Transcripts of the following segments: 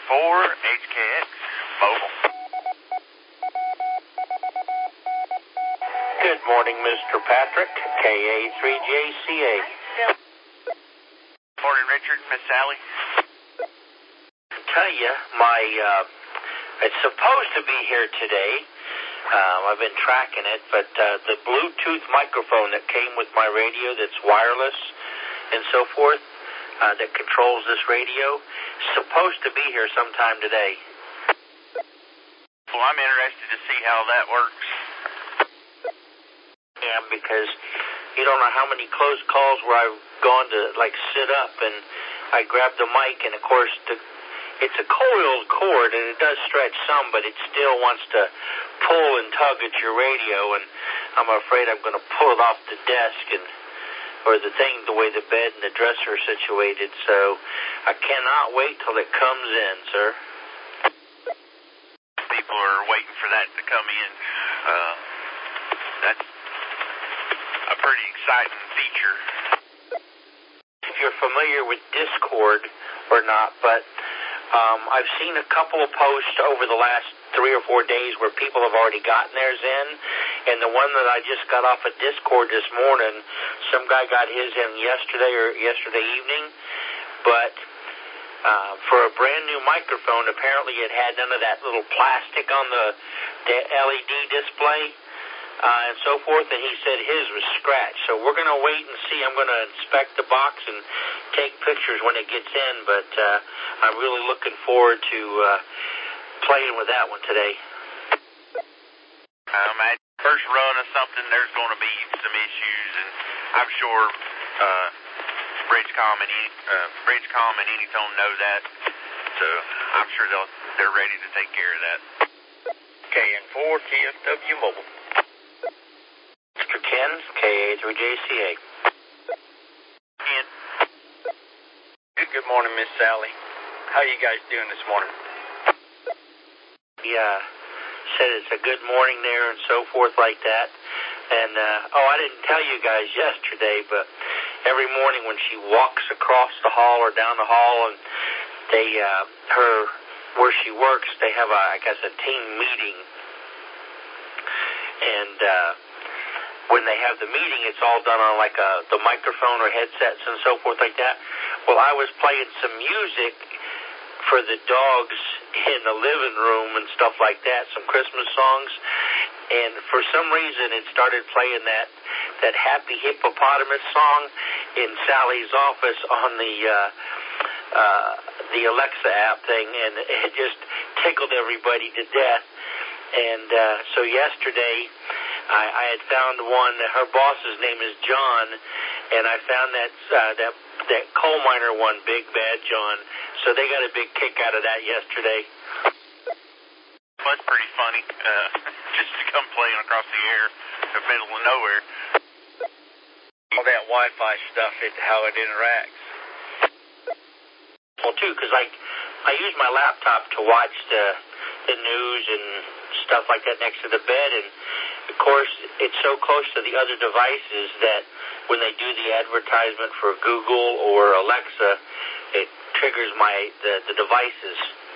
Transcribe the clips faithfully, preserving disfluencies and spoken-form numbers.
four, H K X, mobile. Good morning, Mister Patrick, K A three J C A. Morning, Richard, Miss Sally. I tell you, my, uh, it's supposed to be here today. Um, I've been tracking it, but uh, the Bluetooth microphone that came with my radio that's wireless and so forth, uh, that controls this radio, is supposed to be here sometime today. Well, I'm interested to see how that works. Yeah, because you don't know how many close calls where I've gone to, like, sit up and I grab the mic, and, of course, the, it's a coiled cord, and it does stretch some, but it still wants to pull and tug at your radio, and I'm afraid I'm going to pull it off the desk and or the thing, the way the bed and the dresser are situated, so I cannot wait till it comes in, sir. People are waiting for that to come in. Uh, that's a pretty exciting feature. If you're familiar with Discord or not, but um, I've seen a couple of posts over the last three or four days where people have already gotten theirs in, and the one that I just got off of Discord this morning, some guy got his in yesterday or yesterday evening, but uh, for a brand new microphone, apparently it had none of that little plastic on the, the L E D display uh, and so forth, and he said his was scratched. So we're going to wait and see. I'm going to inspect the box and take pictures when it gets in, but uh, I'm really looking forward to uh, playing with that one today. Um, at first run of something, there's going to be some issues, and I'm sure uh, Bridgecom and uh, Bridgecom and Anytone know that, so I'm sure they'll they're ready to take care of that. K N four T F W Mobile. Mister Ken, K A three J C A. Ken. Good, good morning, Miss Sally. How you guys doing this morning? Yeah, said it's a good morning there and so forth like that. And, uh, oh, I didn't tell you guys yesterday, but every morning when she walks across the hall or down the hall, and they, uh, her, where she works, they have, a, I guess, a team meeting. And, uh, when they have the meeting, it's all done on, like, a, the microphone or headsets and so forth like that. Well, I was playing some music for the dogs in the living room and stuff like that, some Christmas songs, and for some reason it started playing that that Happy Hippopotamus song in Sally's office on the uh, uh, the Alexa app thing, and it just tickled everybody to death. And uh, so yesterday I, I had found one. Her boss's name is John, and I found that uh, that that coal miner one, Big Bad John. So they got a big kick out of that yesterday. Well, that's pretty funny, uh, just to come playing across the air in the middle of nowhere. All that Wi-Fi stuff, it, how it interacts. Well, too, because I, I use my laptop to watch the, the news and stuff like that next to the bed, and, of course, it's so close to the other devices that when they do the advertisement for Google or Alexa, it triggers my the, the devices.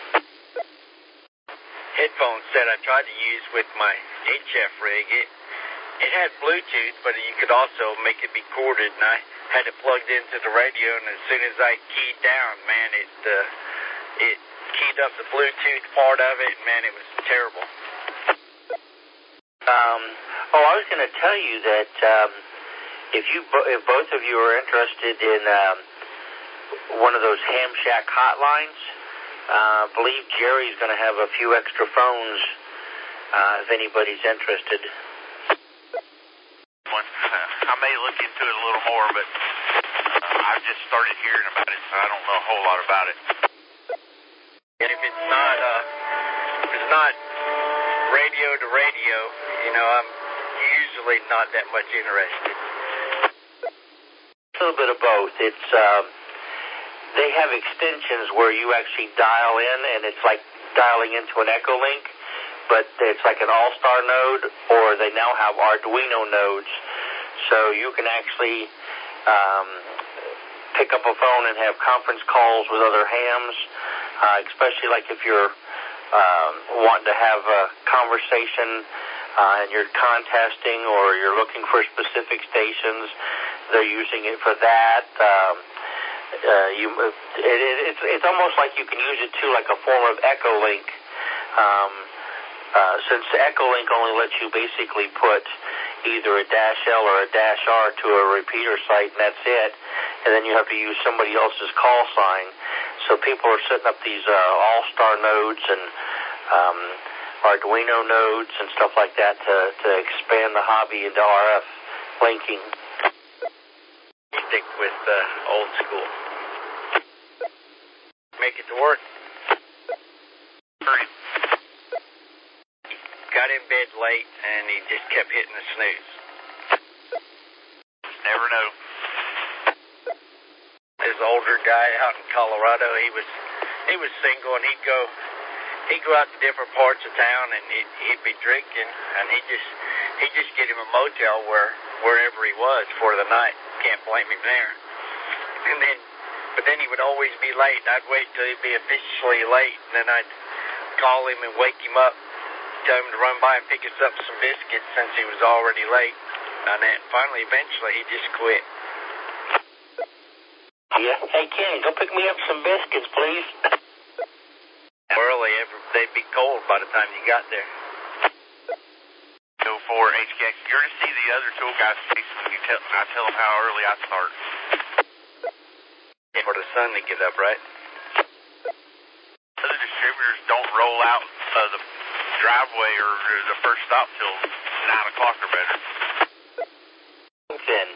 Headphone set I tried to use with my H F rig, it it had Bluetooth, but you could also make it be corded, and I had it plugged into the radio, and as soon as I keyed down, man, it uh, it keyed up the Bluetooth part of it, and man, it was terrible. Um, oh, I was going to tell you that um, if you bo- if both of you are interested in um, one of those Ham Shack hotlines, uh, I believe Jerry's going to have a few extra phones uh, if anybody's interested. Well, uh, I may look into it a little more, but uh, I've just started hearing about it, so I don't know a whole lot about it. And if it's not, uh, if it's not radio to radio, you know, I'm usually not that much interested. A little bit of both. It's um, they have extensions where you actually dial in, and it's like dialing into an Echolink, but it's like an All-Star node, or they now have Arduino nodes, so you can actually um, pick up a phone and have conference calls with other hams. uh, especially like if you're um, wanting to have a conversation uh, and you're contesting or you're looking for specific stations. They're using it for that. Um, uh, you, it, it, it's it's almost like you can use it too, like a form of Echolink. Um, uh, since Echolink only lets you basically put either a dash L or a dash R to a repeater site, and that's it. And then you have to use somebody else's call sign. So people are setting up these uh, all-star nodes and um, Arduino nodes and stuff like that to, to expand the hobby into R F linking. Stick with uh, old school. Make it to work. Hurry. He got in bed late and he just kept hitting the snooze. Never know. This older guy out in Colorado, he was he was single, and he'd go he'd go out to different parts of town, and he'd, he'd be drinking, and he just he'd just get him a motel where wherever he was for the night. Can't blame him there. And then, but then he would always be late. I'd wait till he'd be officially late, and then I'd call him and wake him up, tell him to run by and pick us up some biscuits since he was already late. And then finally, eventually, he just quit. Yeah. Hey, Ken, go pick me up some biscuits, please. Early, every, they'd be cold by the time you got there. Go for H K X. You're going to see the other tool guys face when you tell, I tell them how early I start. For the sun to get up, right? Other distributors don't roll out uh, the driveway or the first stop till nine o'clock or better. Then.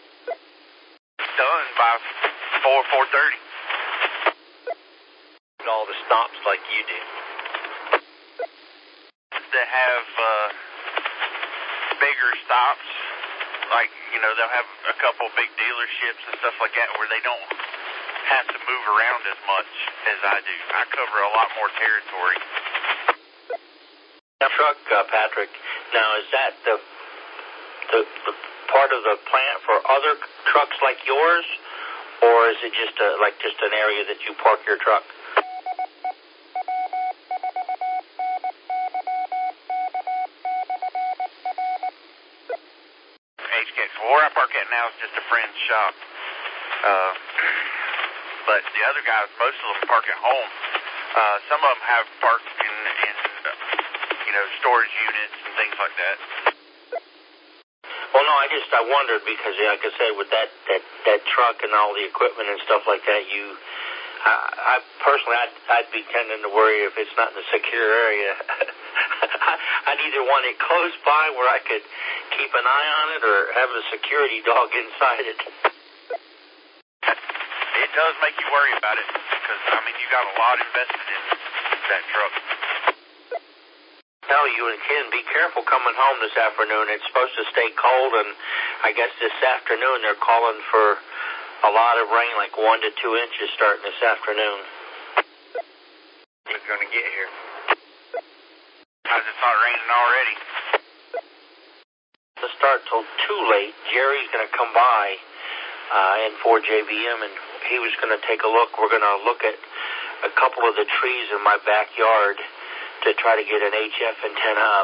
Done by four, four thirty. All the stops like you do. That have uh, bigger stops, like, you know, they'll have a couple big dealerships and stuff like that where they don't have to move around as much as I do. I cover a lot more territory. Now, truck, uh, Patrick, now is that the, the the part of the plant for other trucks like yours, or is it just a, like just an area that you park your truck? H K X. Well, where I park at now is just a friend's shop. Uh, but the other guys, most of them park at home. Uh, some of them have parked in, in uh, you know, storage units and things like that. Well, no, I just, I wondered because, like I said, with that, that, that truck and all the equipment and stuff like that, you, I, I personally, I'd, I'd be tending to worry if it's not in a secure area. I'd either want it close by where I could keep an eye on it or have a security dog inside it. It does make you worry about it because, I mean, you got a lot invested in that truck. Tell you and Ken, be careful coming home this afternoon. It's supposed to stay cold, and I guess this afternoon they're calling for a lot of rain, like one to two inches starting this afternoon. We're going to get here. How's it not raining already? To start till too late, Jerry's going to come by uh, in four J B M, and he was going to take a look. We're going to look at a couple of the trees in my backyard to try to get an H F antenna up.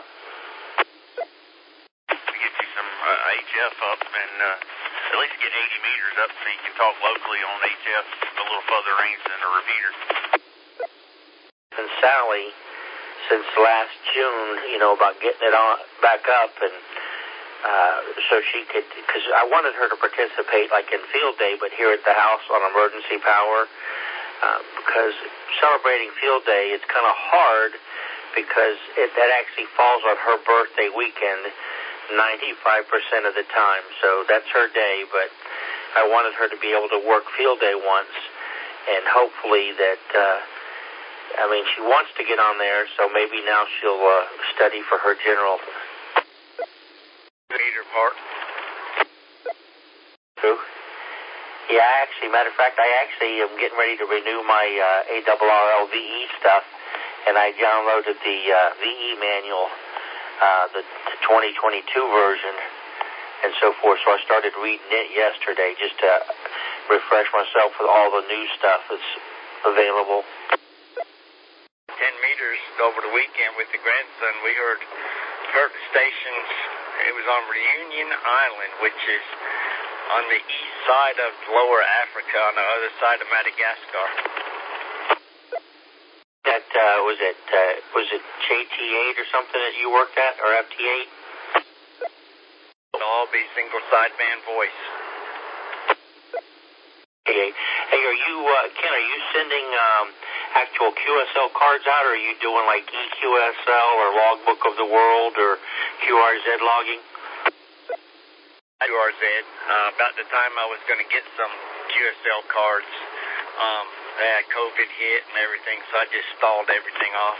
Get you some uh, H F up and uh, at least get eighty meters up so you can talk locally on H F a little further range than a repeater. And Sally, since last June, you know, about getting it on back up, and uh, so she could, because I wanted her to participate like in field day, but here at the house on emergency power, uh, because celebrating field day, it's kind of hard because it, that actually falls on her birthday weekend ninety-five percent of the time. So that's her day, but I wanted her to be able to work field day once, and hopefully that, uh, I mean, she wants to get on there, so maybe now she'll uh, study for her general. Meter part. Who? Yeah, actually, matter of fact, I actually am getting ready to renew my uh, A R R L V E stuff, and I downloaded the uh, V E manual, uh, the, the twenty twenty-two version, and so forth. So I started reading it yesterday just to refresh myself with all the new stuff that's available. over the weekend with the grandson. We heard heard the stations. It was on Reunion Island, which is on the east side of Lower Africa, on the other side of Madagascar. That uh, was it. Uh, was it J T eight or something that you worked at, or F T eight? It'll all be single sideband voice. Hey, hey, are you, uh, Ken? Are you sending um, actual Q S L cards out, or are you doing like E Q S L or Logbook of the World or Q R Z logging? Q R Z. Uh, about the time I was going to get some Q S L cards, um, they had COVID hit and everything, so I just stalled everything off.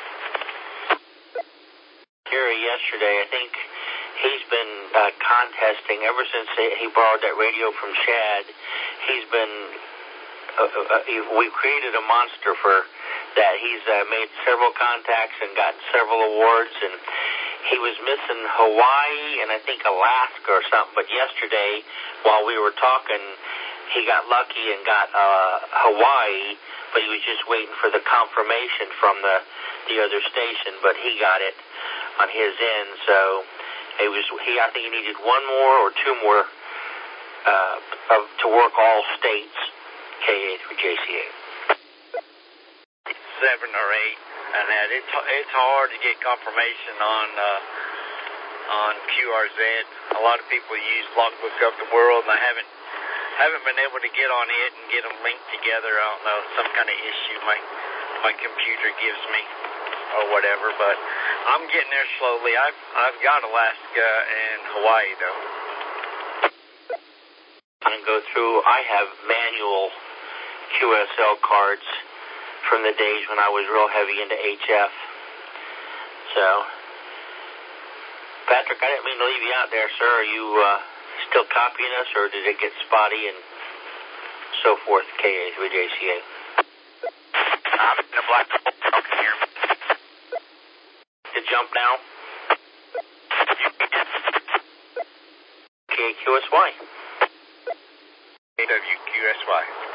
Gary, yesterday, I think he's been uh, contesting ever since he borrowed that radio from Chad. He's been, uh, uh, we've created a monster for that. He's uh, made several contacts and gotten several awards, and he was missing Hawaii and I think Alaska or something. But yesterday, while we were talking, he got lucky and got uh, Hawaii, but he was just waiting for the confirmation from the, the other station, but he got it on his end. So it was he. I think he needed one more or two more uh, of, to work all states, K A through J C A. Seven or eight, and that it's it's hard to get confirmation on uh, on Q R Z. A lot of people use Logbook of the World, and I haven't haven't been able to get on it and get them linked together. I don't know, some kind of issue my my computer gives me or whatever, but I'm getting there slowly. I've I've got Alaska and Hawaii though. And go through. I have manual Q S L cards from the days when I was real heavy into H F. So, Patrick, I didn't mean to leave you out there, sir. Are you uh, still copying us, or did it get spotty and so forth, K A through J C A? I'm in a black hole. You can hear me. To jump now? K Q S Y. W Q S Y.